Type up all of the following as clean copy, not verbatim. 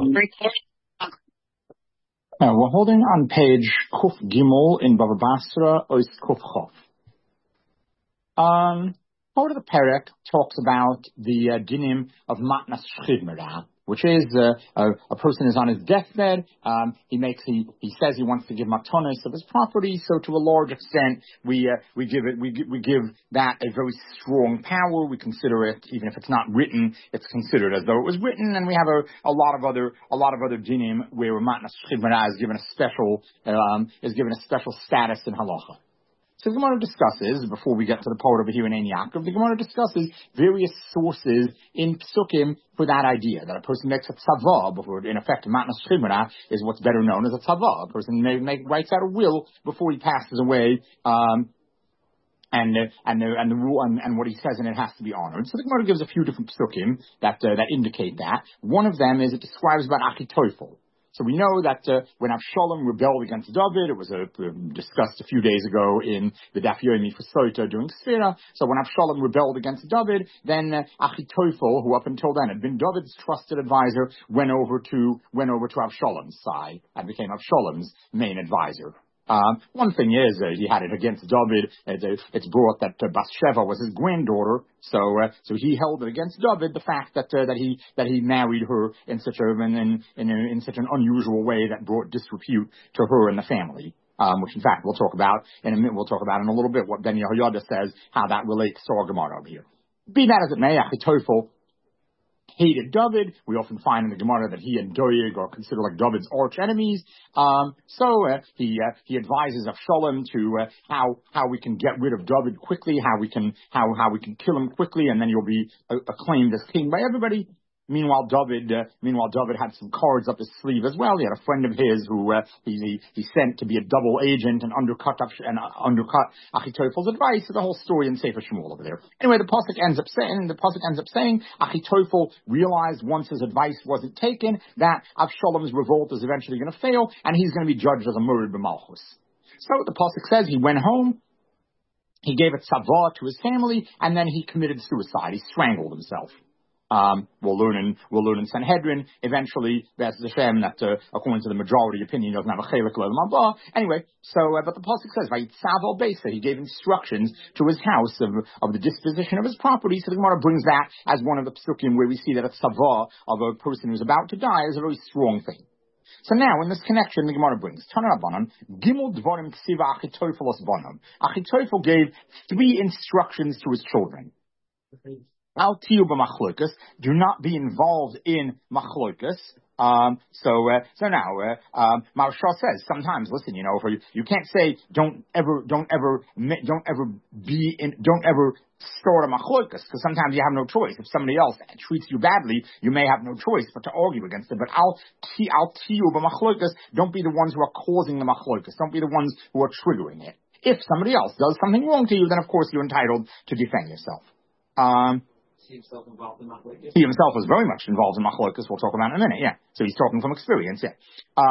We're holding on page Kuf Gimel in Bava Basra, Ois Kuf Chof. Part of the Perek talks about the dinim of Matnas Shchidmera, which is a person is on his deathbed. He says he wants to give matonis of his property. So to a large extent, we give that a very strong power. We consider it, even if it's not written, it's considered as though it was written. And we have a lot of other dinim where Matnas Shchidmera is given a special status in halacha. So the Gemara discusses, before we get to the part over here in Ein Yaakov, the Gemara discusses various sources in Psukim for that idea, that a person makes a tzava, before, in effect, Matnas Shchidmera is what's better known as a tzava. A person writes out a will before he passes away, and the rule and what he says in it has to be honored. So the Gemara gives a few different Psukim that indicate that. One of them is it describes about Achitophel. So we know that when Avshalom rebelled against David, it was discussed a few days ago in the Daf Yomi for Sota during Sfira. So when Avshalom rebelled against David, then Achitophel, who up until then had been David's trusted advisor, went over to Avshalom's side and became Avshalom's main advisor. One thing is, he had it against David. It's brought that Bathsheba was his granddaughter, so he held it against David, the fact that he married her in such an unusual way that brought disrepute to her and the family. Which in fact we'll talk about in a little bit what Ben Yehoyada says, how that relates to our Gemara over here. Be that as it may, Achitophel hated David. We often find in the Gemara that he and Doeg are considered like David's arch enemies. So he advises Avshalom to how we can get rid of David quickly, how we can kill him quickly, and then he'll be acclaimed as king by everybody. Meanwhile, David had some cards up his sleeve as well. He had a friend of his who he sent to be a double agent and undercut Achitophel's advice. So the whole story in Sefer Shmuel over there. Anyway, the pasuk ends up saying Achitophel realized once his advice wasn't taken that Avshalom's revolt is eventually going to fail and he's going to be judged as a murid b'malchus. So the pasuk says he went home. He gave a tzava to his family and then he committed suicide. He strangled himself. We'll learn in Sanhedrin eventually. That's the Hashem that, according to the majority opinion, doesn't have a chelik l'olam haba. Anyway, but the pasuk says, "Vayitzav al beisa." He gave instructions to his house of the disposition of his property. So the Gemara brings that as one of the psukim where we see that a tzava of a person who's about to die is a very strong thing. So now, in this connection, the Gemara brings Tana Rabbanan Gimel Dvarim Ksiva Achitophel Osbanom. Achitophel gave 3 instructions to his children. Al tiyu b'machlokas. Do not be involved in machlokas. So now, Maharsha says sometimes, listen, you can't say don't ever start a machlokas, because sometimes you have no choice. If somebody else treats you badly, you may have no choice but to argue against it. But al tiyu b'machlokas. Don't be the ones who are causing the machlokas. Don't be the ones who are triggering it. If somebody else does something wrong to you, then of course you're entitled to defend yourself. He himself was very much involved in machlokas. We'll talk about in a minute. Yeah, so he's talking from experience. Yeah.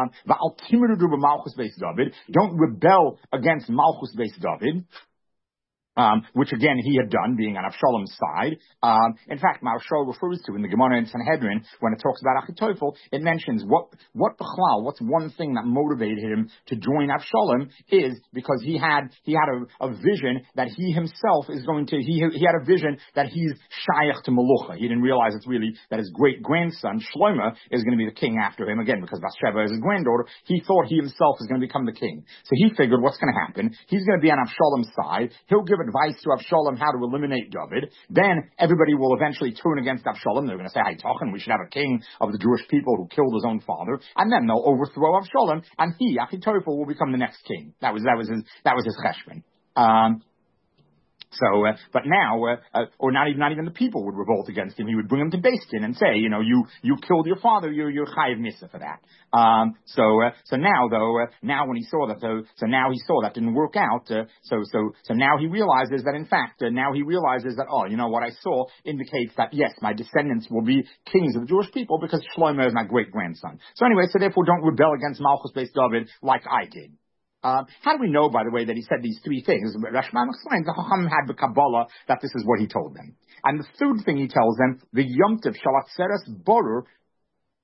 Don't rebel against Malchus based David. Which again he had done, being on Avshalom's side. In fact, Maharsha refers to in the Gemara in Sanhedrin when it talks about Achitophel, it mentions what's one thing that motivated him to join Avshalom is because he had a vision that he himself is going to he had a vision that he's shayach to Melucha. He didn't realize it's really that his great grandson Shlomo is going to be the king after him again because Bathsheba is his granddaughter. He thought he himself is going to become the king, so he figured what's going to happen. He's going to be on Avshalom's side. He'll give advice to Avshalom how to eliminate David. Then everybody will eventually turn against Avshalom. They're going to say, "Hey, Tachan, we should have a king of the Jewish people who killed his own father." And then they'll overthrow Avshalom, and he, Achitophel, will become the next king. That was his cheshbon. But now, or not even the people would revolt against him. He would bring them to Beis Din and say, you killed your father, you're chayiv misa for that. So now though, now when he saw that, so now he saw that didn't work out. So now he realizes that in fact, what I saw indicates that yes, my descendants will be kings of the Jewish people because Shlomo is my great grandson. So anyway, so therefore don't rebel against Malchus based David like I did. How do we know, by the way, that he said these 3 things? Rashbam explains the Chacham had the Kabbalah that this is what he told them. And the third thing he tells them, the Yom Tov Shalatzeres Borer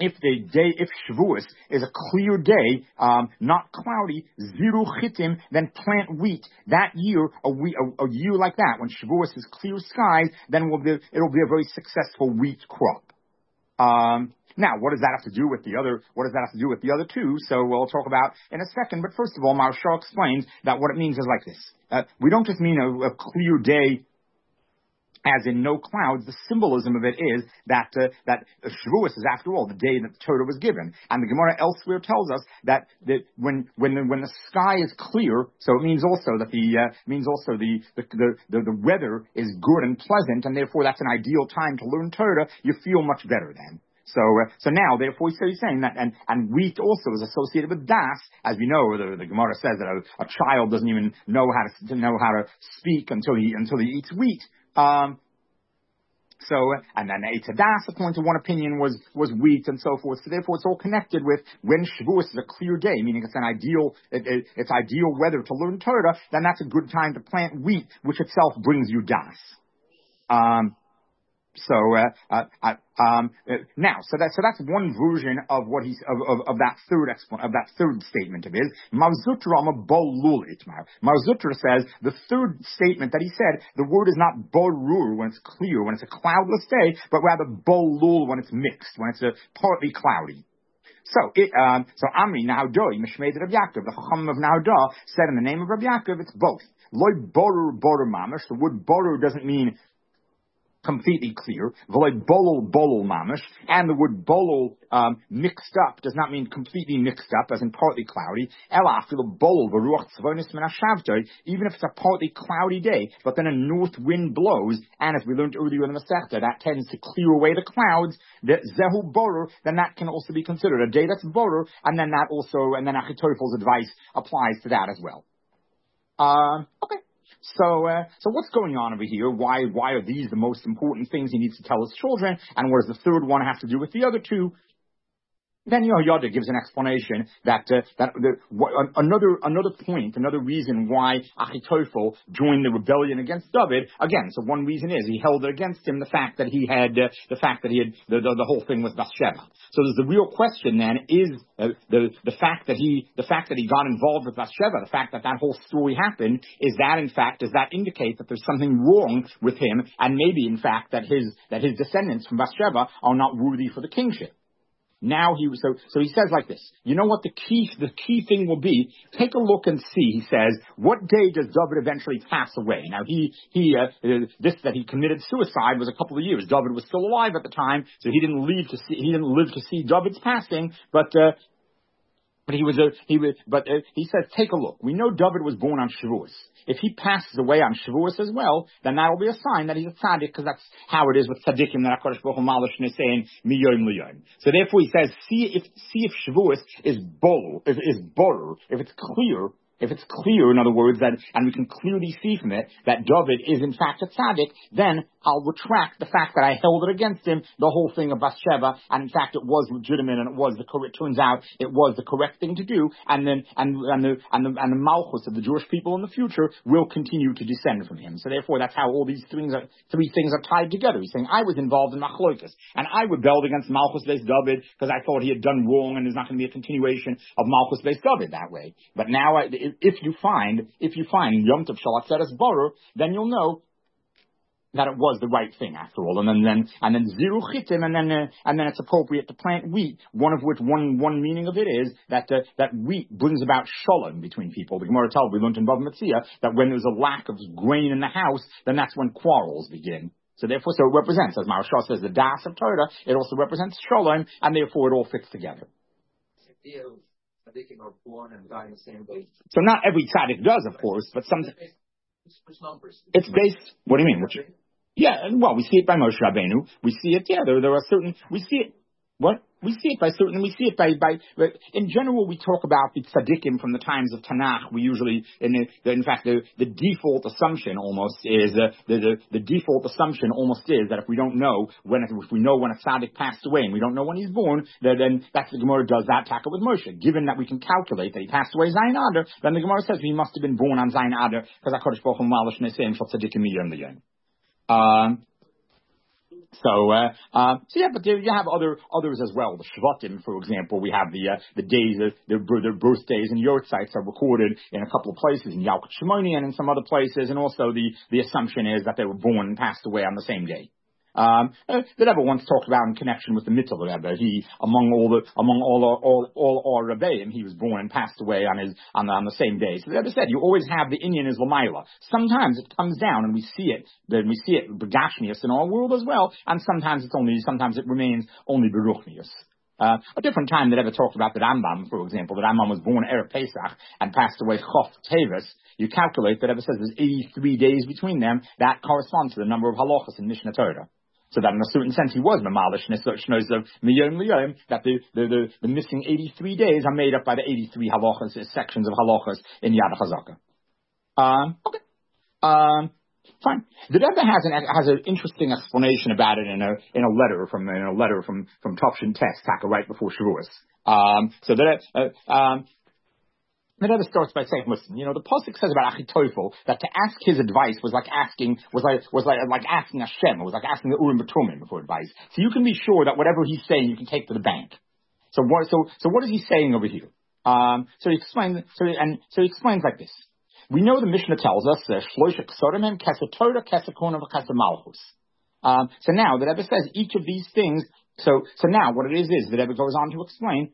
if Shavuos is a clear day, not cloudy, ziru chitim, then plant wheat. That year, a year like that, when Shavuos is clear skies, then it'll be a very successful wheat crop. Now, what does that have to do with the other? What does that have to do with the other two? So we'll talk about in a second. But first of all, Maharsha explains that what it means is like this. We don't just mean a clear day, as in no clouds. The symbolism of it is that Shavuos is, after all, the day that the Torah was given, and the Gemara elsewhere tells us that when the sky is clear, so it means also that the weather is good and pleasant, and therefore that's an ideal time to learn Torah. You feel much better then. So now, therefore, he's saying that, and wheat also is associated with das. As we know, the Gemara says that a child doesn't even know how to speak until he eats wheat. And then Eitz Das, according to one opinion, was wheat and so forth. So therefore, it's all connected with when Shavuos is a clear day, meaning it's it's ideal weather to learn Torah. Then that's a good time to plant wheat, which itself brings you das. Now, so that's one version of what he's of that third statement of his. Mar Zutra says the third statement that he said, the word is not borur when it's clear, when it's a cloudless day, but rather bolul when it's mixed, when it's partly cloudy. So Amri Nahudoi Mishmei Rav Yaakov, the Chacham of Nahudah, said in the name of Rav Yaakov, it's both. Loi borur mamish. The word borur doesn't mean completely clear. Bolol mamish, and the word bolol mixed up does not mean completely mixed up, as in partly cloudy. Even if it's a partly cloudy day, but then a north wind blows, and as we learned earlier in the Masechta, that tends to clear away the clouds. The zehu borur, then that can also be considered a day that's borur, and then Achitophel's advice applies to that as well. Okay. So what's going on over here? Why are these the most important things he needs to tell his children? And what does the third one have to do with the other two? Then Yehoyada gives an explanation another point, another reason why Achitophel joined the rebellion against David. Again, so one reason is he held it against him the fact that he had the whole thing with Bathsheba. So there's the real question then is the fact that he got involved with Bathsheba, the fact that whole story happened, does that indicate that there's something wrong with him, and maybe in fact that his descendants from Bathsheba are not worthy for the kingship? Now so he says like this. You know what the key thing will be? Take a look and see. He says, what day does David eventually pass away? Now that he committed suicide was a couple of years. David was still alive at the time, so he didn't live to see David's passing, but he says, take a look. We know David was born on Shavuos. If he passes away on Shavuos as well, then that will be a sign that he's a tzaddik, because that's how it is with tzaddikim, that HaKadosh Baruch Hu Malish Nisein miyom liyom. So therefore he says, see if Shavuos is borur, if it's clear. If it's clear, in other words, and we can clearly see from it that David is in fact a tzaddik, then I'll retract the fact that I held it against him, the whole thing of Bathsheba, and in fact it was legitimate, and it turns out it was the correct thing to do, and the malchus of the Jewish people in the future will continue to descend from him. So therefore that's how all these three things are tied together. He's saying, I was involved in machlokas, and I rebelled against Malchus based David because I thought he had done wrong, and there's not going to be a continuation of Malchus based David that way. But now if you find Yom Tov Shalat Zeres Borur, then you'll know that it was the right thing after all, and then ziru chitim, and then it's appropriate to plant wheat. One meaning of it is that wheat brings about shalom between people. The Gemara tells, we learned in Bava Metzia that when there's a lack of grain in the house, then that's when quarrels begin. So therefore, it represents, as Maharsha says, the das of Torah. It also represents shalom, and therefore it all fits together. Tzaddikim are born and die in the same way. So not every tzaddik does, of course, but some. It's based. What do you mean? Yeah, well, we see it by Moshe Rabbeinu. We see it. Yeah, there are certain. We see it. What? We see it by certain. We see it by. In general, we talk about the tzaddikim from the times of Tanakh. We usually, in fact, the default assumption almost is the default assumption almost is that if we don't know if we know when a tzaddik passed away and we don't know when he's born, then that's the Gemara does that taka with Moshe. Given that we can calculate that he passed away Zayin Adar, then the Gemara says he must have been born on Zayin Adar because HaKadosh Baruch Hu Malish Neseim Shal Tzaddikim Miyom L'Yom. But you have others as well. The Shvatim, for example, we have the days, their birthdays and yortzites are recorded in a couple of places, in Yalkut Shimoni and in some other places, and also the assumption is that they were born and passed away on the same day. The Rebbe once talked about in connection with the Mittel Rebbe. He, among all our Rebbeim, he was born and passed away on the same day. So the Rebbe said, you always have the inyan is Lamaila. Sometimes it comes down and we see it Begashmius in our world as well, and sometimes it remains only Beruchnius. A different time that Rebbe talked about the Rambam, for example. The Rambam was born Erev Pesach and passed away Chof Tevis. You calculate that Rebbe says there's 83 days between them. That corresponds to the number of halachas in Mishnah Torah. So that in a certain sense he was Mamalish Nishnoz of Miyom Liyom, that the missing 83 days are made up by the 83 halachas, sections of halachas in Yad HaChazaka. Okay. Fine. The Rebbe has an interesting explanation about it in a letter from Topshin Test, right before Shavuos. The Rebbe starts by saying, listen, the pasuk says about Achitophel that to ask his advice was like asking Hashem. It was like asking the Urim B'Tumim for advice. So you can be sure that whatever he's saying, you can take to the bank. So what is he saying over here? So he explains like this. We know the Mishnah tells us Shloisha Ksorim Kesed Torah, Kesed Kona, Kesed Malchus. So now the Rebbe says each of these things. So now what it is the Rebbe goes on to explain.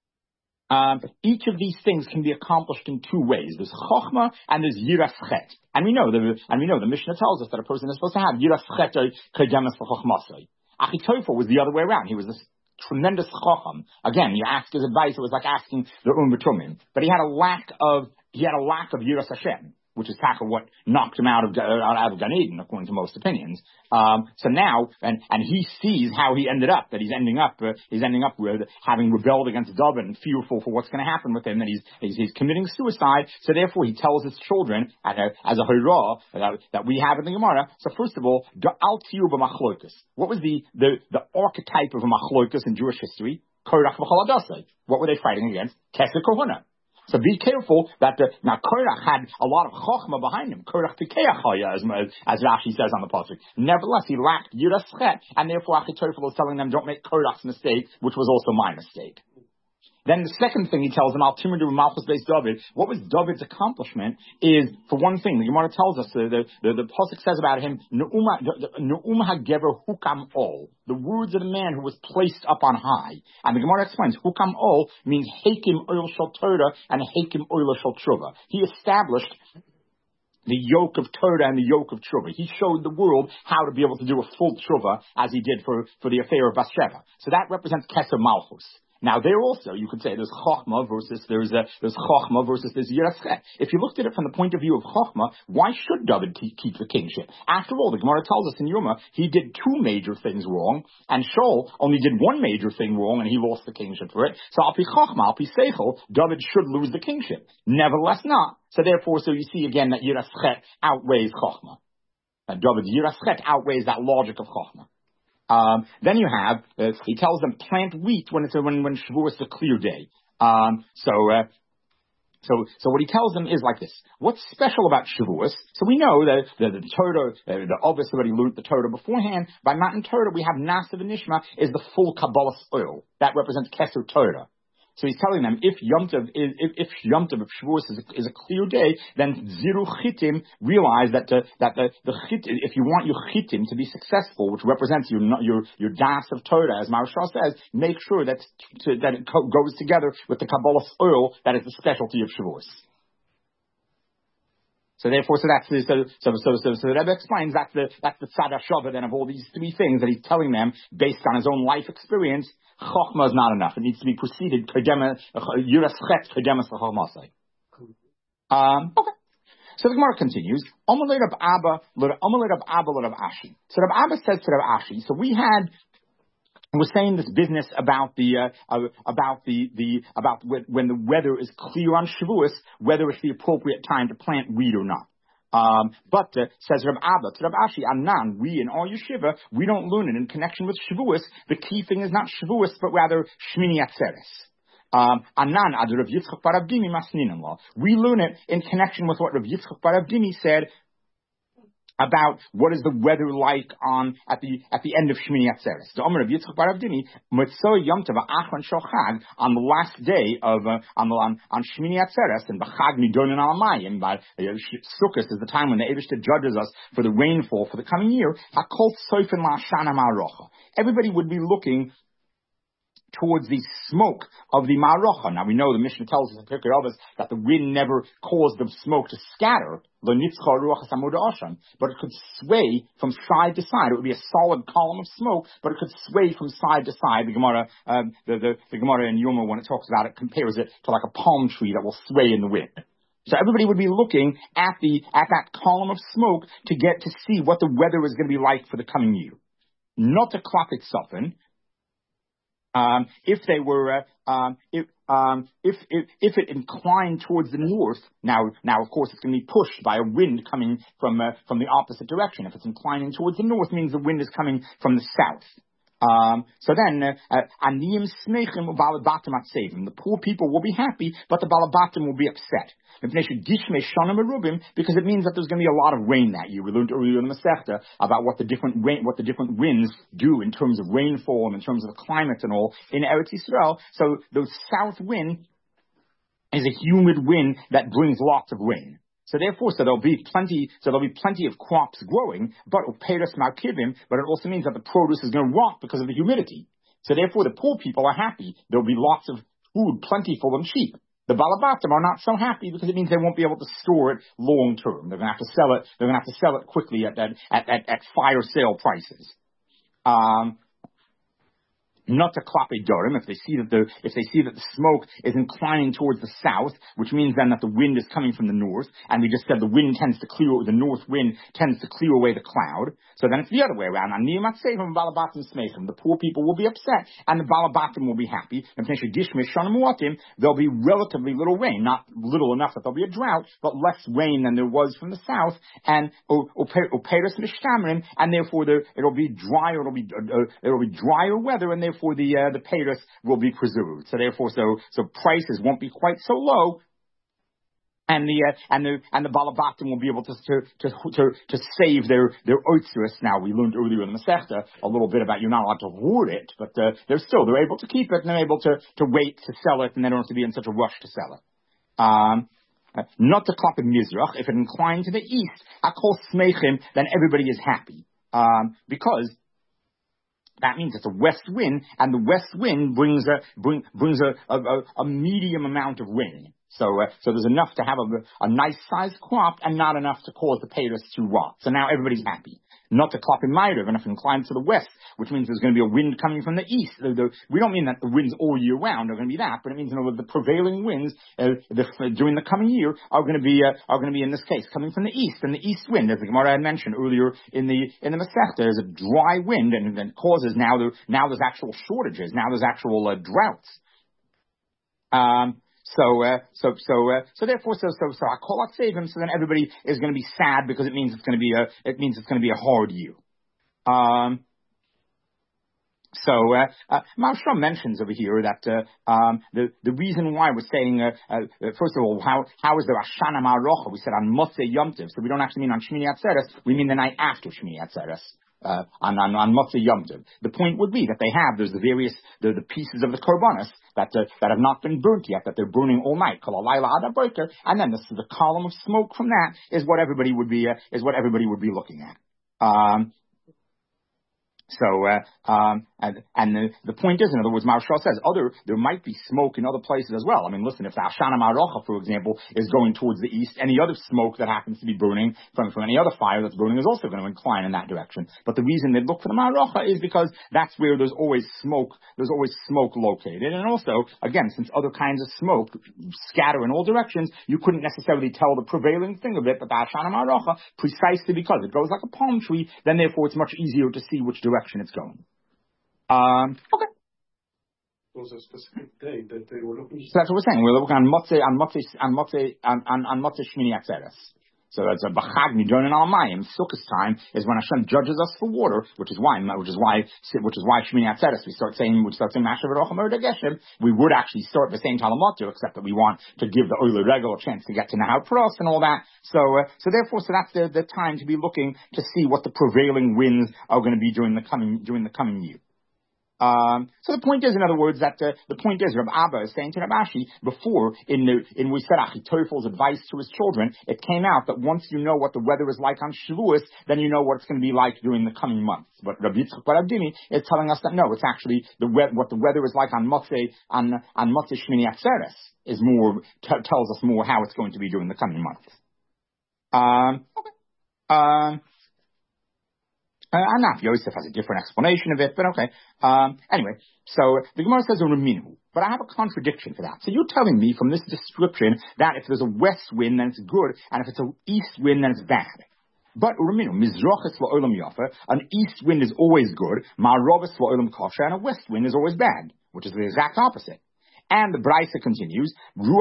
Each of these things can be accomplished in two ways. There's chokhmah and there's yiras chet. And we know the Mishnah tells us that a person is supposed to have yiras chet kedemas v'chokhmasai. Achitophel was the other way around. He was this tremendous chokham. Again, you ask his advice, it was like asking the B'Tumim. But he had a lack of yiras Hashem, which is kind of what knocked him out of Gan Eden, according to most opinions. So now, and he sees how he ended up, that he's ending up with having rebelled against David and fearful for what's going to happen with him, that he's committing suicide. So therefore, he tells his children as a hurrah that we have in the Gemara. So first of all, al tiyu b'machlokas. What was the archetype of a machlokas in Jewish history? Korach v'chol hadasai. What were they fighting against? Kesed kohuna. So be careful that now Korach had a lot of chokhmah behind him. Korach pikeach haya, as Rashi says on the pasuk. Nevertheless, he lacked yiras chet, and therefore Achitophel is telling them, don't make Korach's mistake, which was also my mistake. Then the second thing he tells them, Al Timur Malchus based David. What was David's accomplishment? Is for one thing, the Gemara tells us the pasuk says about him, Ne'um hagever hukam ol. The words of the man who was placed up on high. And the Gemara explains, hukam ol means hakim oil shel Torah and hakim oil shel Tshuva. He established the yoke of Torah and the yoke of Tshuva. He showed the world how to be able to do a full Tshuva as he did for the affair of Bathsheba. So that represents Keser Malchus. Now there also, you could say there's Chokhmah versus there's Yiras Chet. If you looked at it from the point of view of Chokhmah, why should David keep the kingship? After all, the Gemara tells us in Yoma, he did two major things wrong, and Shaul only did one major thing wrong, and he lost the kingship for it. So Al Pi Chokhmah, Al Pi Seichel, David should lose the kingship. Nevertheless not. So therefore, you see again that Yiras Chet outweighs Chokhmah. David's Yiras Chet outweighs that logic of Chokhmah. Then you have, he tells them plant wheat when Shavuos is a clear day. So what he tells them is like this. What's special about Shavuos? So we know that the Torah, the Ovis already learned the Torah beforehand. By Matan Torah, we have Nasiv and Nishma is the full Kabbalah oil. That represents Keser Torah. So he's telling them, if Yom Tov of Shavuos is a clear day, then Ziru Chitim, realize that the Chit, if you want your Chitim to be successful, which represents your Das of Torah, as Maharshal says, make sure that it goes together with the Kabbalah oil that is the specialty of Shavuos. So therefore, so the Rebbe explains that's the Tzad HaShavah then of all these three things that he's telling them based on his own life experience. Chokhmah is not enough. It needs to be preceded. Yiras Chet kedemas l'chokhmasai. Okay. So the Gemara continues. Amalei Rab Abba l'Rab Ashi. So Rab Abba says to Rab Ashi. So we're saying this business about when the weather is clear on Shavuos, whether it's the appropriate time to plant wheat or not. But says Rab Abba to Rab Ashi, Anan, we in our yeshiva, we don't learn it in connection with Shavuos. The key thing is not Shavuos, but rather Shmini Atzeres. Anan ad Rav Yitzchak bar Avdimi masninim law. We learn it in connection with what Rav Yitzchak bar Avdimi said about what is the weather like at the end of Shmini Atzeres. The Omer of Yitzchak bar Avdimi, Motzei Yom Tov Achron Shel Chag, on the last day of on Shmini Atzeres, and B'Chag Nidonin Al Mayim, but Sukkot is the time when the Eibishter judges us for the rainfall for the coming year. Hakol Soifen LaShana Ma'arocha. Everybody would be looking towards the smoke of the Ma'arocha. Now we know the Mishnah tells us in Pirkei Avos that the wind never caused the smoke to scatter, but it could sway from side to side. It would be a solid column of smoke, but it could sway from side to side. The Gemara, the Gemara in Yoma, when it talks about it, compares it to like a palm tree that will sway in the wind. So everybody would be looking at that column of smoke to get to see what the weather is going to be like for the coming year. Not a clock itself. If they were, if it inclined towards the north, now of course it's going to be pushed by a wind coming from the opposite direction. If it's inclining towards the north, means the wind is coming from the south. So then, aniyim smechim ubalabatim atzevim. The poor people will be happy, but the balabatim will be upset. Because it means that there's going to be a lot of rain that year. We learned earlier in the Masechta about what the different winds do in terms of rainfall and in terms of the climate and all in Eretz Yisrael. So the south wind is a humid wind that brings lots of rain. So therefore, there'll be plenty of crops growing, but it also means that the produce is going to rot because of the humidity. So therefore, the poor people are happy. There'll be lots of food, plentiful and cheap. The balabatim are not so happy because it means they won't be able to store it long term. They're going to have to sell it. They're going to have to sell it quickly at fire sale prices. Not to klape dorim, if they see that the smoke is inclining towards the south, which means then that the wind is coming from the north, and we just said the north wind tends to clear away the cloud. So then it's the other way around. The poor people will be upset, and the balabatim will be happy. And there'll be relatively little rain, not little enough that there'll be a drought, but less rain than there was from the south, and and therefore it'll be drier. It'll be drier weather, and therefore the payros will be preserved. So therefore, so prices won't be quite so low, and the balabatim will be able to save their oitzus. Now we learned earlier in the Masechta a little bit about you're not allowed to hoard it, but they're able to keep it, and they're able to wait to sell it, and they don't have to be in such a rush to sell it. Not to klap in Mizrach, if it inclined to the east, akol smechim, then everybody is happy, because that means it's a west wind, and the west wind brings a medium amount of rain. So there's enough to have a nice sized crop, and not enough to cause the payros to rot. So now everybody's happy. Not to klap in Ma'ariv, and if it inclines to the west, which means there's going to be a wind coming from the east. We don't mean that the winds all year round are going to be that, but it means the prevailing winds during the coming year are going to be in this case coming from the east, and the east wind, as the Gemara had mentioned earlier in the Masechta, there's a dry wind, and it causes now there's actual shortages. Now there's actual droughts. So therefore, I call out save him. So then everybody is going to be sad because it means it's going to be a hard year. Maharsha mentions over here that the reason why we're saying first of all, how is there Ashana Ma'arocha? We said on Motzei Yom Tov, so we don't actually mean on Shmini Atzeres. We mean the night after Shmini Atzeres. On Motzei Yom Tov. The point would be that there's the various the pieces of the korbanos that have not been burnt yet, that they're burning all night. And then the column of smoke from that is what everybody would be looking at. The point is, in other words, Maharsha says there might be smoke in other places as well. I mean, listen, if the Ashana Ma'arocha, for example, is going towards the east, any other smoke that happens to be burning from any other fire that's burning is also going to incline in that direction. But the reason they look for the Ma'arocha is because that's where there's always smoke located. And also, again, since other kinds of smoke scatter in all directions, you couldn't necessarily tell the prevailing thing of it, but the Ashana Ma'arocha, precisely because it goes like a palm tree, then therefore it's much easier to see which direction it's going. Okay. Was a specific day that they were looking. So that's what we're saying. We're looking on Motzei Shmini Atzeres. So that's a b'chag nidonin al mayim. Sukkot time is when Hashem judges us for water, which is why Shmini Atzeres we start saying Mashav Rocham Erd Geshem. We would actually start the same Talmud, except that we want to give the Oile Regel a chance to get to Nahar Pros and all that. So that's the time to be looking to see what the prevailing winds are going to be during the coming year. So the point is, in other words, that the point is, Rav Abba is saying to Rav Ashi, before, we said Achitoffel's advice to his children, it came out that once you know what the weather is like on Shavuos, then you know what it's going to be like during the coming months. But Rabbi Yitzchak Bar Abdimi is telling us that no, it's actually what the weather is like on Motzei Shmini Atzeres is more, tells us more how it's going to be during the coming months. Okay. Anaf Yosef has a different explanation of it, but okay. Anyway, so the Gemara says a reminu, but I have a contradiction for that. So you're telling me from this description that if there's a west wind, then it's good, and if it's an east wind, then it's bad. But reminu, mizrachis la'olam yafa, an east wind is always good, ma'arovas la'olam kosher, and a west wind is always bad, which is the exact opposite. And the Braisa continues,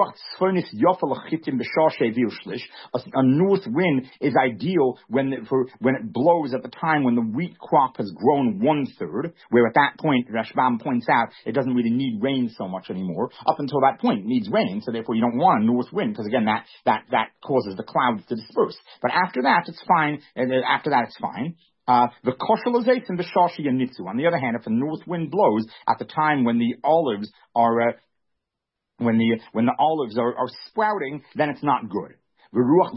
a north wind is ideal when it blows at the time when the wheat crop has grown 1/3, where at that point, Rashbam points out, it doesn't really need rain so much anymore. Up until that point, it needs rain, so therefore you don't want a north wind, because again, that causes the clouds to disperse. But after that, it's fine. It's fine. The koshelization, the shashi and nitzu. On the other hand, if a north wind blows at the time when the olives are when the olives are sprouting, then it's not good. On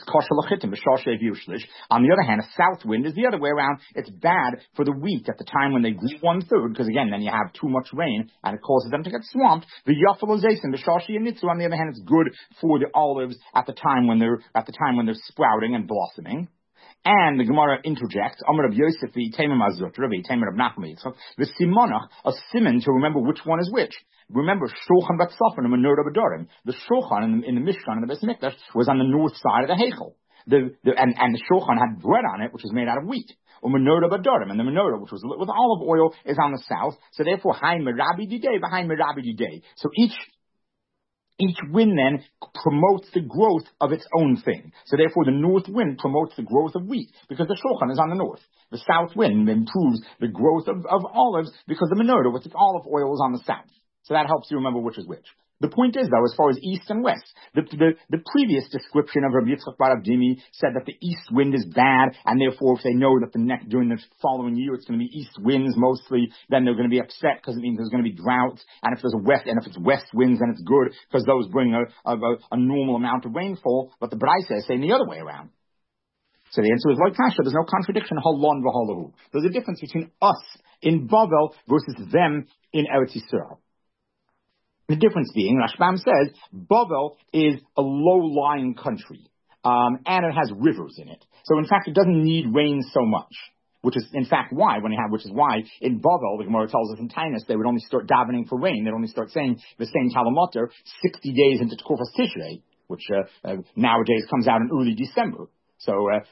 the other hand, a south wind is the other way around. It's bad for the wheat at the time when they grew 1/3, because again, then you have too much rain and it causes them to get swamped. The yafalozation, the shashi and nitzu, on the other hand, it's good for the olives at the time when they're sprouting and blossoming. And the Gemara interjects, Amar Rav Yosef v'Tamim Azut, Rav Tamim Rav Nachman Yitzchak, the simonach, a simon to remember which one is which. Remember, Shulchan Bat Safran and Menorah B'Dorim. The Shulchan in the Mishkan and the Beis Mikdash was on the north side of the Heichel. And the Shulchan had bread on it, which was made out of wheat. Or Menorah B'Dorim, and the Menorah, which was lit with olive oil, is on the south. So therefore, Hai Merabi Didei, behind Merabi Didei. So each wind then promotes the growth of its own thing. So therefore the north wind promotes the growth of wheat, because the shulchan is on the north. The south wind improves the growth of olives, because the menorah with its olive oil is on the south. So that helps you remember which is which. The point is, though, as far as east and west, the previous description of Rabbi Yitzchak Bar Abdimi said that the east wind is bad, and therefore if they know that during the following year it's going to be east winds mostly, then they're going to be upset because it means there's going to be droughts, and if it's west winds, then it's good because those bring a normal amount of rainfall. But the Braisa is saying the other way around. So the answer is like Kasha. There's no contradiction. Halon v'halahu. There's a difference between us in Bavel versus them in Eretz Yisrael. The difference being, Rashbam says, Bavel is a low-lying country, and it has rivers in it. So in fact, it doesn't need rain so much, which is in fact why in Bavel, the Gemara tells us in Tainus, they would only start davening for rain. They'd only start saying the same Talmud 60 days into Tkufas Tishrei, which nowadays comes out in early December. So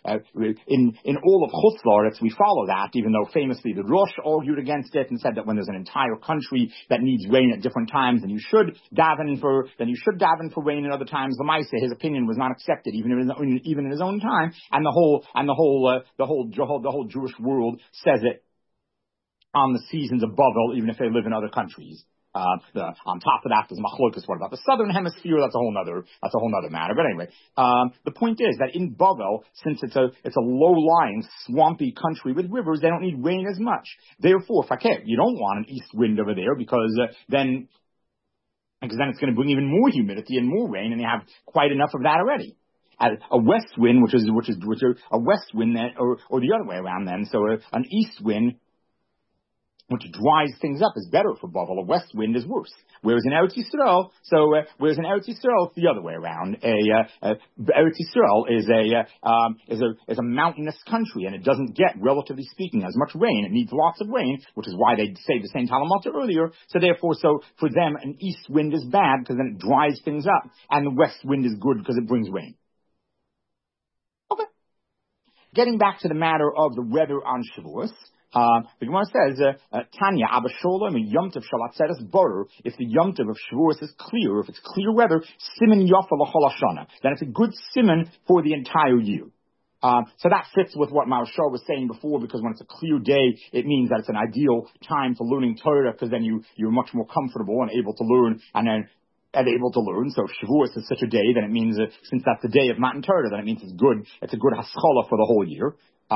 in all of Chutz La'aretz, we follow that, even though famously the Rosh argued against it and said that when there's an entire country that needs rain at different times, then you should daven for rain at other times. The Maisa, his opinion was not accepted even in his own time, and the whole Jewish world says it on the seasons of Bavel, even if they live in other countries. On top of that, there's machlokas. What about the southern hemisphere? That's a whole nother matter. But anyway, the point is that in Bavel, since it's a low-lying, swampy country with rivers, they don't need rain as much. Therefore, fakir, you don't want an east wind over there because then it's going to bring even more humidity and more rain, and you have quite enough of that already. A west wind, which is a west wind, or the other way around then. So an east wind, which dries things up, is better for Bavel. A west wind is worse. Whereas in Eretz Yisrael, it's the other way around. Eretz Yisrael is a mountainous country, and it doesn't get, relatively speaking, as much rain. It needs lots of rain, which is why they say the same Talmud earlier. So therefore, for them, an east wind is bad because then it dries things up, and the west wind is good because it brings rain. Okay. Getting back to the matter of the weather on Shavuos. The Gemara says, Tanya, Abba Sholem, Yom Tov Shalatzeres Borer, if the Yom Tov of Shavuos is clear, if it's clear weather, Siman Yofa L'chol Hashana, then it's a good siman for the entire year. So that fits with what Maharshal was saying before, because when it's a clear day, it means that it's an ideal time for learning Torah, because then you're much more comfortable and able to learn, and able to learn. So if Shavuos is such a day, then it means, since that's the day of Matan Torah, then it means it's a good haskalah for the whole year.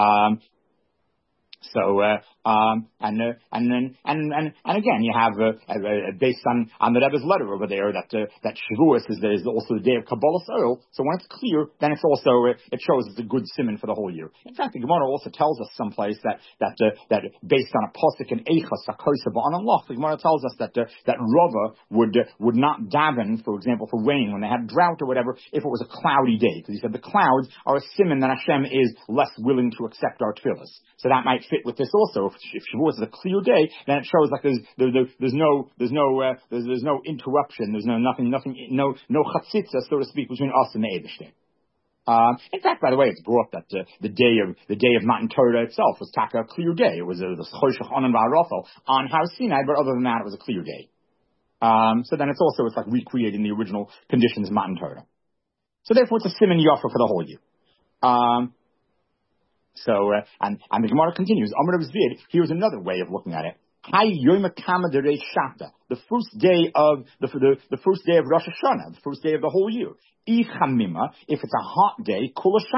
And again, you have based on the Rebbe's letter over there that Shavuos is also the day of Kabbalas Ol. So when it's clear, then it's also it shows it's a good siman for the whole year. In fact, the Gemara also tells us someplace that based on a pasuk in Eichos Sakosa Ba'analach, the Gemara tells us that Rava would not daven, for example, for rain when they had drought or whatever, if it was a cloudy day, because he said the clouds are a siman that Hashem is less willing to accept our tefillas. So that might fit with this also. If Shavuos is a clear day, then it shows like there's no interruption. There's no chatzitza, so to speak, between us and the Eibishter. In fact, by the way, it's brought that the day of Matan Torah itself was taka a clear day. It was the Choshech Onan Va'arothel on Har Sinai, but other than that, it was a clear day. So then it's like recreating the original conditions of Matan Torah. So therefore, it's a siman yofa for the whole year. And the Gemara continues. Amar Rav Zvid, here's another way of looking at it. The first day of Rosh Hashanah, the first day of the whole year. If it's a hot day,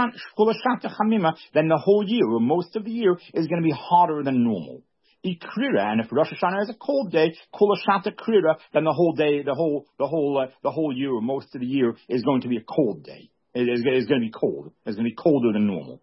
then the whole year, or most of the year, is going to be hotter than normal. And if Rosh Hashanah is a cold day, then the whole day, the whole year, or most of the year, is going to be a cold day. It is going to be cold. It's going to be colder than normal.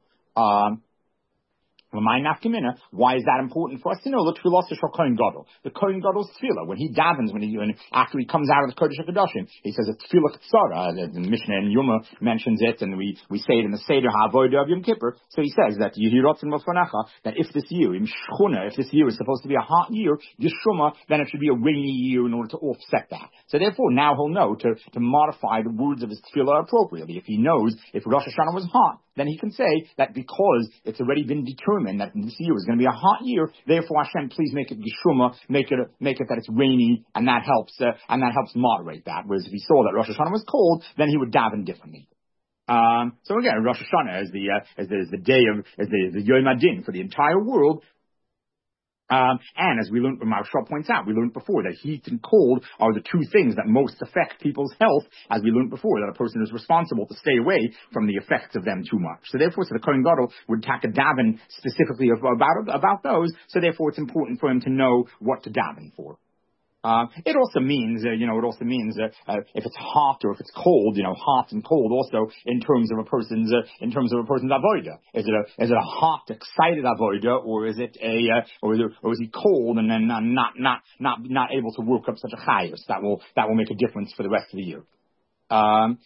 Why is that important for us to know? The Kohen Gadol's tefillah, when he davens, after he comes out of the Kodesh HaKadoshim, he says a tefillah ktsara. The Mishnah in Yuma mentions it, and we say it in the Seder HaAvodah of Yom Kippur. So he says that that if this year is supposed to be a hot year, Yeshuma, then it should be a rainy year in order to offset that. So therefore, now he'll know to modify the words of his tefillah appropriately. If he knows if Rosh Hashanah was hot, then he can say that because it's already been determined that this year is going to be a hot year, therefore Hashem, please make it Geshuma, make it that it's rainy, and that helps moderate that. Whereas if he saw that Rosh Hashanah was cold, then he would daven differently. So again, Rosh Hashanah is the day of the Yom Adin for the entire world. And as we learned, Maharshal points out, we learned before that heat and cold are the two things that most affect people's health, as we learned before, that a person is responsible to stay away from the effects of them too much. So therefore, the Kohen Gadol would take a daven specifically about those, so therefore it's important for him to know what to daven for. It also means, if it's hot or if it's cold, hot and cold also in terms of a person's avodah. Is it a hot, excited avodah, or is it or is he cold and then not able to work up such a chayus? That will make a difference for the rest of the year. In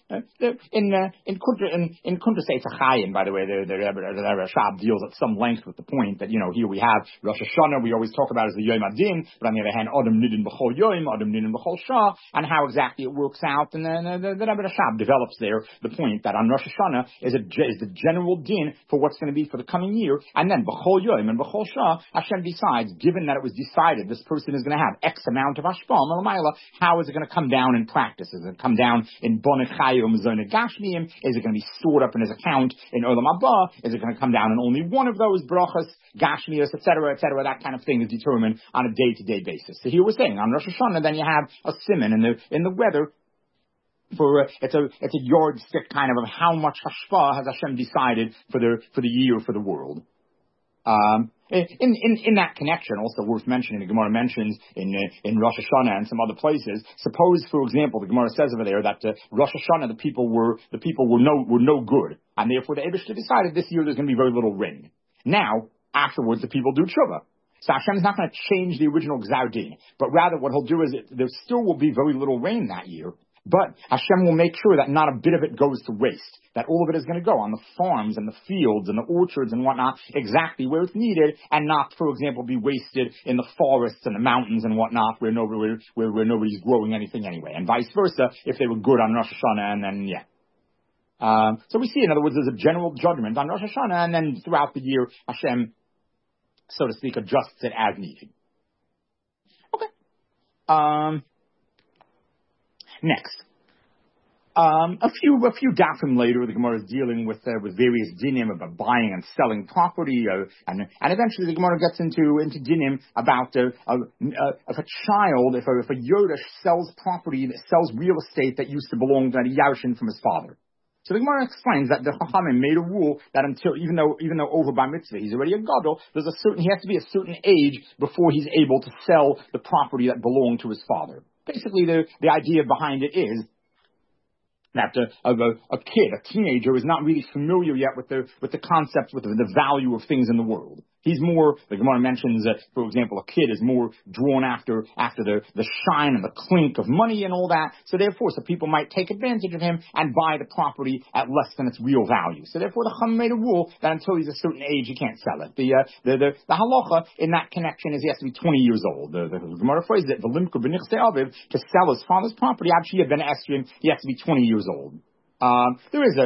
Kuntres Eitz Chaim, by the way, the Rashab deals at some length with the point that, here we have Rosh Hashanah, we always talk about as the Yom Adin, but on the other hand, Adam Nidin B'chol Yom, Adam Nidin B'chol Shah, and how exactly it works out, and then the Rashab develops there the point that on Rosh Hashanah is the general din for what's going to be for the coming year, and then B'chol Yom and B'chol Shah, Hashem decides, given that it was decided this person is going to have X amount of Ashpal, how is it going to come down in practice? Is it going to come down in Bonnet Chayim, Zonah Gashmiim? Is it going to be stored up in his account in Olam Haba? Is it going to come down in only one of those brachas, Gashmios, etc., etc.? That kind of thing is determined on a day-to-day basis. So here we're saying on Rosh Hashanah, then you have a siman in the weather. For it's a yardstick kind of how much hashpah has Hashem decided for the year for the world. In that connection, also worth mentioning, the Gemara mentions in Rosh Hashanah and some other places. Suppose, for example, the Gemara says over there that Rosh Hashanah the people were no good, and therefore the Eibishter decided this year there's going to be very little rain. Now, afterwards, the people do tshuva. So Hashem is not going to change the original Gzar Din, but rather what he'll do is there still will be very little rain that year. But Hashem will make sure that not a bit of it goes to waste, that all of it is going to go on the farms and the fields and the orchards and whatnot, exactly where it's needed, and not, for example, be wasted in the forests and the mountains and whatnot, where nobody's growing anything anyway, and vice versa, if they were good on Rosh Hashanah, and then, so we see, in other words, there's a general judgment on Rosh Hashanah, and then throughout the year, Hashem so to speak, adjusts it as needed. Okay. Next. A few dafim later, the Gemara is dealing with various dinim about buying and selling property, and eventually the Gemara gets into dinim about if a child, if a Yodesh sells property, sells real estate that used to belong to a Yarshin from his father. So the Gemara explains that the Chachamim made a rule that until, even though over by mitzvah, he's already a gadol, he has to be a certain age before he's able to sell the property that belonged to his father. Basically, the idea behind it is that a kid, a teenager, is not really familiar yet with the concept, with the value of things in the world. He's more, the Gemara mentions that, for example, a kid is more drawn after the shine and the clink of money and all that. So therefore, people might take advantage of him and buy the property at less than its real value. So therefore, the Chacham made a rule that until he's a certain age, he can't sell it. The halacha in that connection is he has to be 20 years old. The Gemara phrases it, to sell his father's property, he has to be 20 years old. There is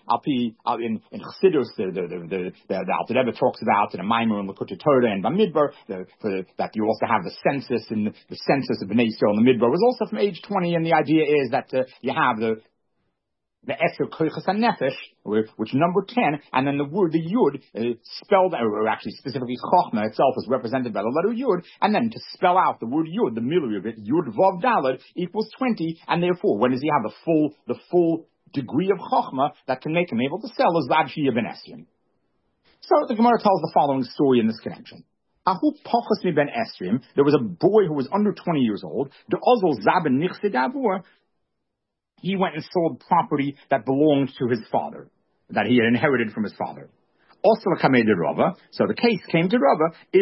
in Chassidus, the Alter Rebbe talks about in a Maimer and Likutei Torah and Bamidbar, that you also have the census, and the census of Bnei Yisrael in the Midbar was also from age 20, and the idea is that you have the Esher Koichas HaNefesh, which number 10, and then the word, the Yud, spelled, or actually specifically Chochmah itself is represented by the letter Yud, and then to spell out the word Yud, the middle of it, Yud Vav Daled, equals 20, and therefore, when does he have the full degree of Chochmah that can make him able to sell is Vad Shiyah Ben Esrim. So the Gemara tells the following story in this connection. Ahu Pachas Mi Ben Esrim, there was a boy who was under 20 years old, the Ozol Zaben Nichse Davur, he went and sold property that belonged to his father, that he had inherited from his father. Also, Rava. So the case came to Rava. Is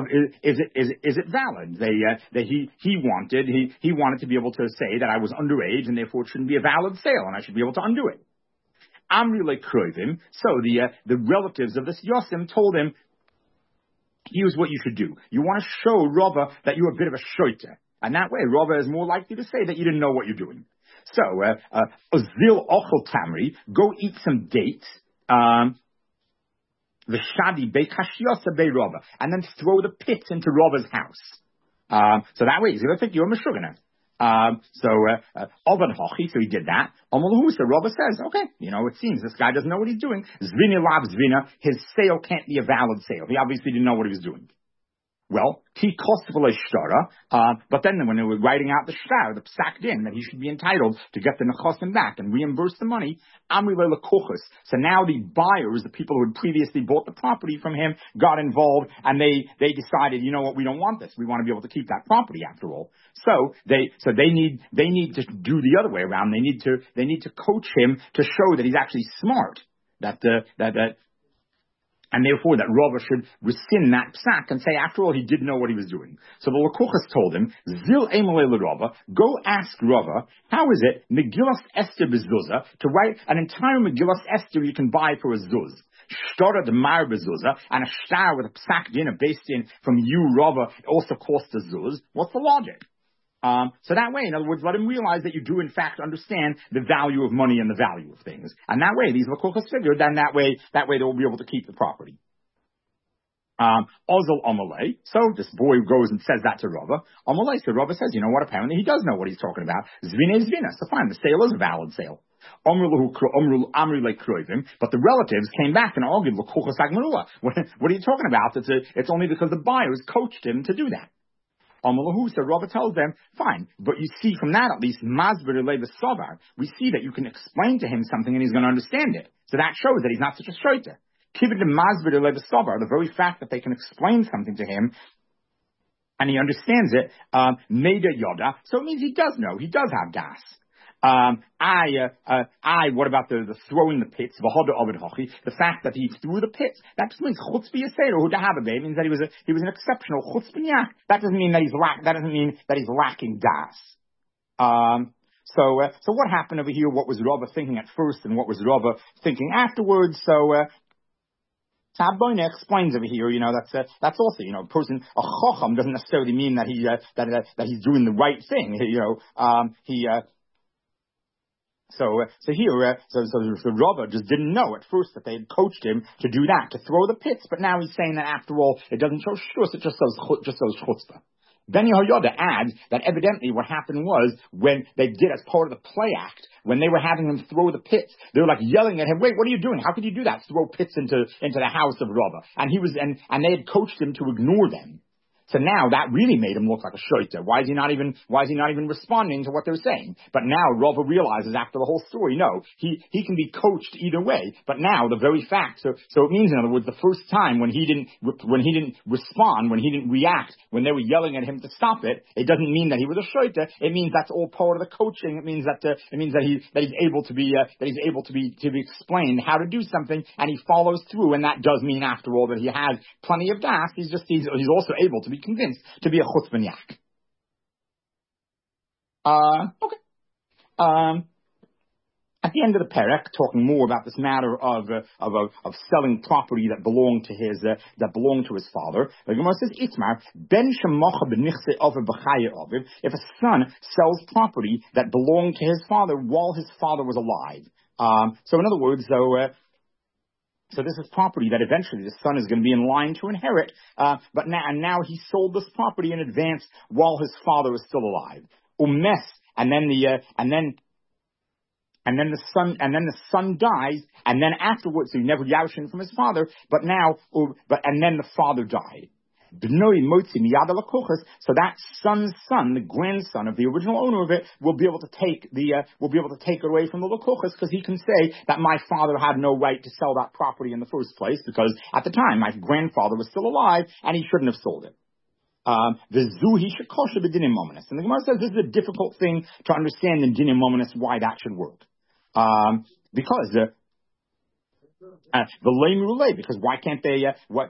it valid? He wanted to be able to say that I was underage and therefore it shouldn't be a valid sale and I should be able to undo it. Amri lekroivim. So the relatives of this Yosim told him, here's what you should do. You want to show Rava that you're a bit of a shoiter, and that way Rava is more likely to say that you didn't know what you're doing. So, Ozil Ochel Tamri, go eat some dates. The Shadi Beit Hashiyasa Bei Rava, and then throw the pits into Rava's house. So that way he's going to think you're a Meshuggah. Ovan Hochi, so he did that. Omalahusa, Rava says, okay, it seems this guy doesn't know what he's doing. Zvini Lav Zvina, his sale can't be a valid sale. He obviously didn't know what he was doing. Well, he cost but then when they were writing out the shtar, the psak din, that he should be entitled to get the nechosim back and reimburse the money, amri le'lekochus. So now the buyers, the people who had previously bought the property from him, got involved, and they decided, you know what, we don't want this. We want to be able to keep that property after all. So they need to do the other way around. They need to coach him to show that he's actually smart. And therefore, that Rava should rescind that psak and say, after all, he did know what he was doing. So the Lakuchas told him, Zil Emelei Rava, go ask Rava, how is it, Megillas Esther bezuzah, to write an entire Megillas Esther you can buy for a zuz. Shtora de Mar bezuzah, and a shtar with a psak din, a based in from you, Rava, also costs a zuz. What's the logic? So that way, in other words, let him realize that you do in fact understand the value of money and the value of things. And that way, these Lakuchas figured, then that way they will be able to keep the property. Ozil Amalei. So this boy goes and says that to Rava. Amalei, so Rava says, you know what, apparently he does know what he's talking about. Zvina is Zvina. So fine, the sale is a valid sale. But the relatives came back and argued, Lakuchas Agmarua. What are you talking about? It's only because the buyers coached him to do that. So Rava tells them, fine, but you see from that at least, we see that you can explain to him something and he's going to understand it. So that shows that he's not such a shoiter. The very fact that they can explain something to him and he understands it, Neda Yoda, so it means he does know, he does have das. What about the throwing the pits? The fact that he threw the pits, that just means chutz b'yaseru hudahababe, means that he was an exceptional chutz b'nyak. That doesn't mean that he's lacking das. So what happened over here? What was Rava thinking at first, and what was Rava thinking afterwards? So Boina explains over here, that's also, a person, a chacham doesn't necessarily mean that he's doing the right thing. So here, Rava just didn't know at first that they had coached him to do that, to throw the pits, but now he's saying that after all, it doesn't show shus, it just shows chutzpah. Ben Yehoyada adds that evidently what happened was when they did as part of the play act, when they were having him throw the pits, they were like yelling at him, wait, what are you doing? How could you do that? Throw pits into the house of Rava. And they had coached him to ignore them. So now that really made him look like a shoiter. Why is he not even responding to what they're saying? But now Rava realizes after the whole story, no, he can be coached either way. But now the very fact, so it means, in other words, the first time when he didn't respond, when he didn't react, when they were yelling at him to stop it, it doesn't mean that he was a shoiter. It means that's all part of the coaching. It means that he's able to be explained how to do something, and he follows through. And that does mean, after all, that he has plenty of das. He's also able to be convinced to be a chutzpaniak. Okay. At the end of the perek, talking more about this matter of selling property that belonged to his father, the Gemara says, Itmar ben shemacha b'nichse over b'chaya oviv. If a son sells property that belonged to his father while his father was alive. So in other words, so this is property that eventually the son is going to be in line to inherit, but now he sold this property in advance while his father is still alive. Umes, and then the son dies, and then afterwards, so he never yashin from his father, and then the father died. So that son's son, the grandson of the original owner of it, will be able to take it away from the lakuchas, because he can say that my father had no right to sell that property in the first place, because at the time my grandfather was still alive and he shouldn't have sold it. And the Gemara says this is a difficult thing to understand in dinim mominus, why that should work, because because why can't they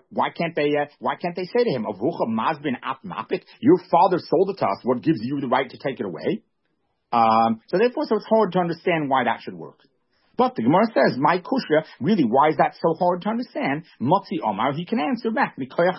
say to him, Avucha mazbin ap mapik, your father sold it to us, what gives you the right to take it away? So it's hard to understand why that should work. But the Gemara says, my kushya, really, why is that so hard to understand? Motzi Omar, he can answer back.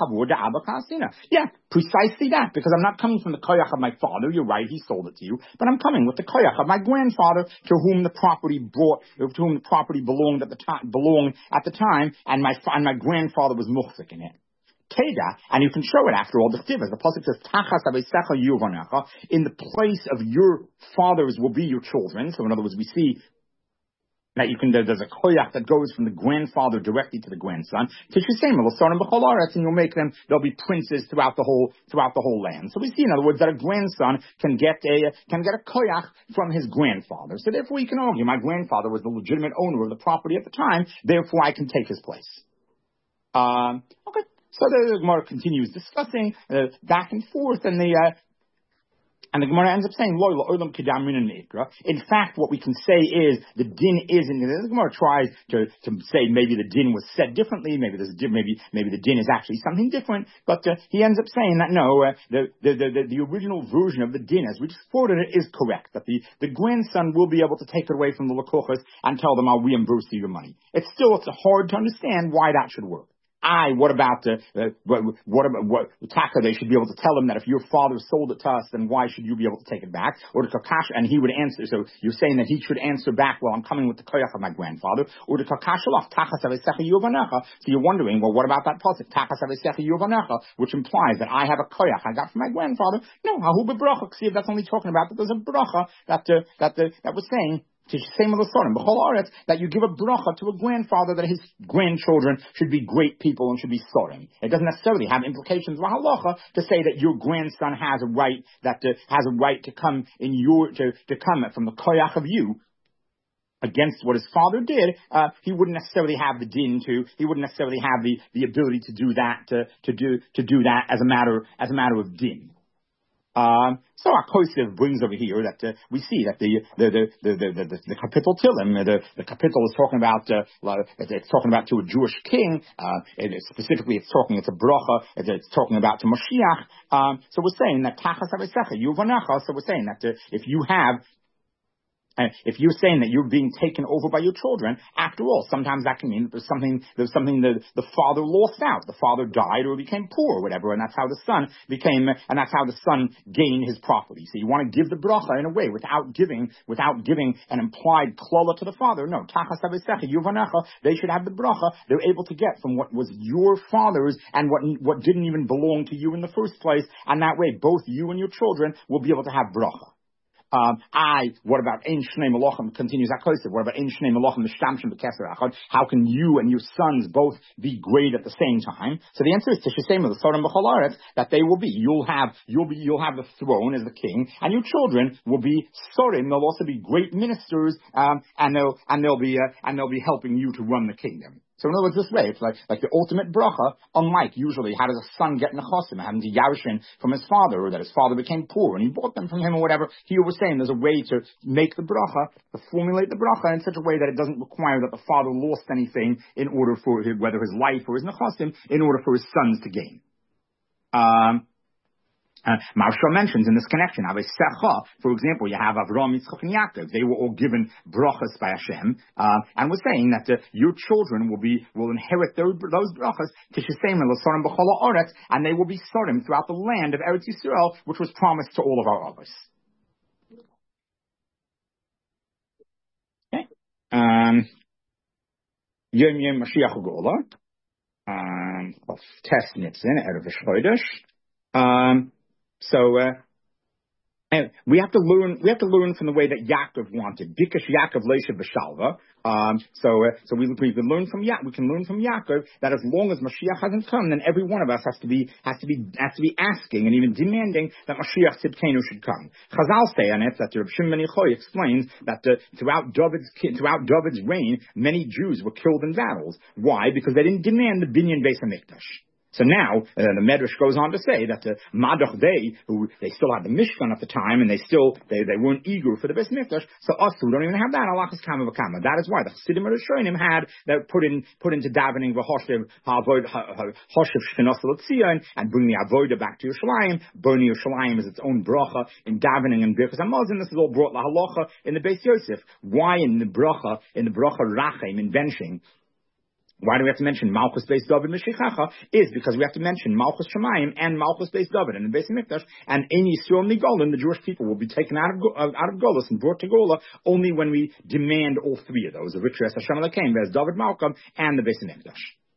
Yeah, precisely that, because I'm not coming from the koyach of my father, you're right, he sold it to you, but I'm coming with the koyach of my grandfather, to whom the property belonged at the time, and my grandfather was muhsik in it. Teda, and you can show it after all, the Tiv, as the pasuk says, Tachas avisecha yuvanecha, in the place of your fathers will be your children. So in other words, we see that there's a koyach that goes from the grandfather directly to the grandson. And you'll make them, they'll be princes throughout the whole land. So we see, in other words, that a grandson can get a koyach from his grandfather. So therefore you can argue, my grandfather was the legitimate owner of the property at the time, therefore I can take his place. Okay. So the Gemara continues discussing back and forth, and the Gemara ends up saying, in fact, what we can say is the din isn't. The Gemara tries to say maybe the din was said differently, maybe the din is actually something different, but he ends up saying that no, the original version of the din, as we just quoted it, is correct. That the grandson will be able to take it away from the lakochas and tell them, I'll reimburse you your money. It's hard to understand why that should work. What about Taka? They should be able to tell him that if your father sold it to us, then why should you be able to take it back? Or the Kakash, and he would answer. So you're saying that he should answer back, well, I'm coming with the koyach of my grandfather. Or the Kakashalach, Takas Avesecha Yuvanecha. So you're wondering, well, what about that pasuk, Takas Avesecha Yuvanecha, which implies that I have a koyach I got from my grandfather? No, Hahu bebracha. See if that's only talking about that there's a bracha that was saying, that you give a bracha to a grandfather that his grandchildren should be great people and should be sorim. It doesn't necessarily have implications of halacha to say that your grandson has a right to come to come from the koyach of you against what his father did. He wouldn't necessarily have the din he wouldn't necessarily have the ability to do that to do that as a matter of din. So our Kosiv brings over here that we see that the kapitel Tilim, the kapitel is talking about it's talking about to a Jewish king. Specifically, it's a bracha. It's talking about to Mashiach. So we're saying that Tachas Avesecha Yuvanecha. So we're saying that if you have If you're saying that you're being taken over by your children, after all, sometimes that can mean that there's something that the father lost out. The father died or became poor or whatever, and that's how the son gained his property. So you want to give the bracha in a way without giving an implied klala to the father. No, they should have the bracha they're able to get from what was your father's and what didn't even belong to you in the first place, and that way both you and your children will be able to have bracha. What about Ein Shnei Malachim? Continues that closer. What about Ein Shnei Malachim Mishtamshim B'Keser Echad? How can you and your sons both be great at the same time? So the answer is Tishisema, the Sodom B'Chol Haaretz, that they will be. You'll have the throne as the king, and your children will be Sorim. They'll also be great ministers, and they'll be helping you to run the kingdom. So in other words, this way, it's like the ultimate bracha, unlike usually how does a son get nechasim, having to yarshin from his father, or that his father became poor and he bought them from him or whatever. Here we're saying there's a way to make the bracha, to formulate the bracha in such a way that it doesn't require that the father lost anything in order for whether his life or his nechasim, in order for his sons to gain. Maharsha mentions in this connection, for example, you have Avraham, Yitzchak, and Yaakov. They were all given brachas by Hashem, and we're saying that your children will inherit those brachas, and they will be sorim throughout the land of Eretz Yisrael, which was promised to all of our others. Okay. Yom Yom Mashiach U'Geula, Tes Nitzin, Erev Chodesh. So we have to learn from the way that Yaakov wanted. Bikash Yaakov Leisha B'Shalva. So we can learn from Yaakov that as long as Mashiach hasn't come, then every one of us has to be asking and even demanding that Mashiach Tzidkenu should come. Chazal say on it that Reb Shimon ben Yochai explains that throughout David's reign, many Jews were killed in battles. Why? Because they didn't demand the Binyan Beis HaMikdash. So now, the Medrash goes on to say that Madach Day, who they still had the Mishkan at the time, and they weren't eager for the Beis Mikdash, so us who don't even have that, Allah is Kama V'Kama. That is why the Chassidim Rishonim had that put into davening V'Hoshev Shchenos L'Tzion, and bring the Avodah back to Yerushalayim. Burning Yerushalayim is its own bracha in davening and Birchas Hamazon. This is all brought lahalacha in the Beis Yosef. Why in the bracha Rachem, in benching? Why do we have to mention Malchus Beis David Meshichacha? Is because we have to mention Malchus Shemayim and Malchus Beis David in the Beis Mikdash, and Ein Yisrael Nigolim, the Jewish people will be taken out of Golus and brought to Gola only when we demand all three of those: the Riches Hashem Elokeim, Beis David Malcham, and the Beis Mikdash.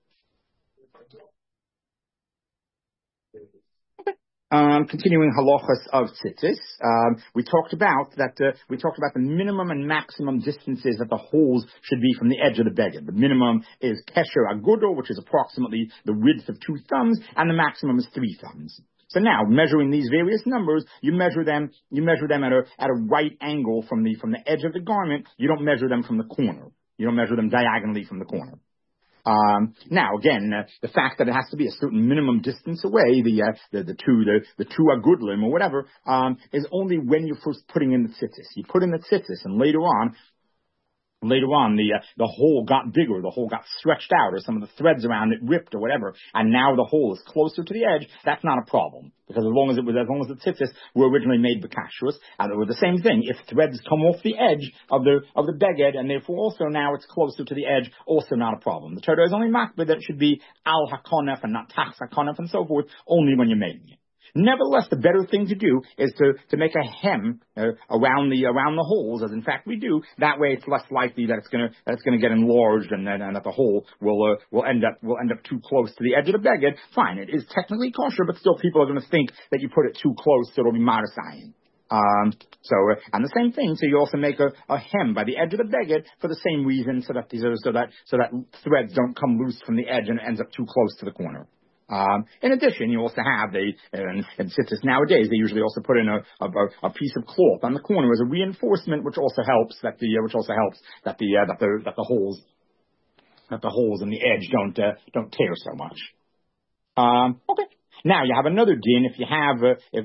Continuing halachas of tzitzis, we talked about the minimum and maximum distances that the holes should be from the edge of the beged. The minimum is kesher agudol, which is approximately the width of 2 thumbs, and the maximum is 3 thumbs. So now, measuring these various numbers, you measure them at a right angle from the edge of the garment. You don't measure them from the corner. You don't measure them diagonally from the corner. Now again, the fact that it has to be a certain minimum distance away, the two agudlim or whatever, is only when you're first putting in the tzitzis. You put in the tzitzis, and later on, the hole got bigger, the hole got stretched out, or some of the threads around it ripped or whatever, and now the hole is closer to the edge. That's not a problem, because as long as the tzitzis were originally made b'kashrus, and it was the same thing. If threads come off the edge of the beged, and therefore also now it's closer to the edge, also not a problem. The Torah is only makbid that it should be al hakonef and not tachs hakonef and so forth, only when you're making it. Nevertheless, the better thing to do is to make a hem around the holes, as in fact we do. That way, it's less likely that it's going to get enlarged, and that the hole will end up too close to the edge of the beged. Fine, it is technically kosher, but still people are going to think that you put it too close, so it'll be marasayin. And the same thing. So you also make a hem by the edge of the beged for the same reason, so that threads don't come loose from the edge and it ends up too close to the corner. In addition, you also have and since it's nowadays, they usually also put in a piece of cloth on the corner as a reinforcement, which also helps that the holes in the edge don't tear so much. Okay. Now you have another din if you have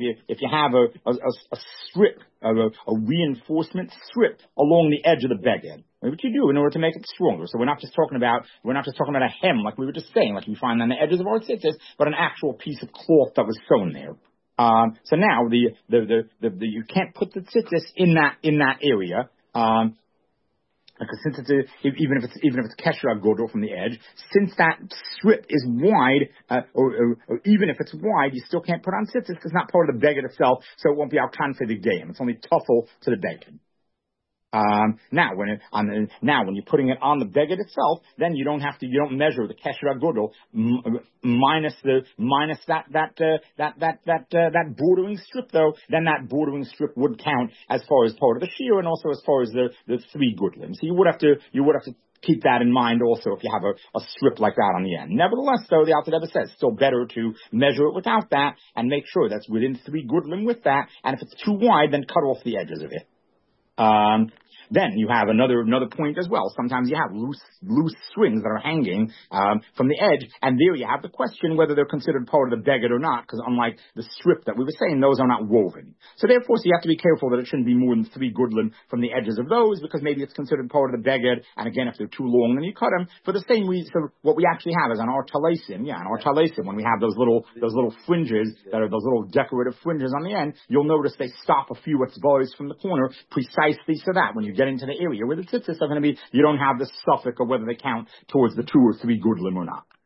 a strip, a reinforcement strip along the edge of the beged. What you do in order to make it stronger. So we're not just talking about a hem like we were just saying, like you find on the edges of our tzitzis, but an actual piece of cloth that was sewn there. So now you can't put the tzitzis in that area. Because since even if it's kesher agodol from the edge, since that strip is wide, or even if it's wide, you still can't put on tzitzis because it's not part of the beged itself, so it won't be al kanfe the game. It's only tuffle to the beged. Now when you're putting it on the beged itself, then you don't measure the kesher agodol minus that bordering strip though. Then that bordering strip would count as far as part of the shear and also as far as the 3 gudlim. So you would have to keep that in mind also if you have a strip like that on the end. Nevertheless, though, the Alter Rebbe says still better to measure it without that and make sure that's within 3 gudlim with that. And if it's too wide, then cut off the edges of it. Then you have another point as well. Sometimes you have loose strings that are hanging from the edge, and there you have the question whether they're considered part of the beged or not, because unlike the strip that we were saying, those are not woven. So therefore, you have to be careful that it shouldn't be more than 3 gudlim from the edges of those, because maybe it's considered part of the beged, and again, if they're too long, then you cut them. For the same reason, so what we actually have is on our talasim, when we have those little fringes, that are those little decorative fringes on the end, you'll notice they stop a few etzbos from the corner precisely so that when you get into the area where the tzitzis are going to be, you don't have the suffix of whether they count towards the 2 or 3 gudlim or not.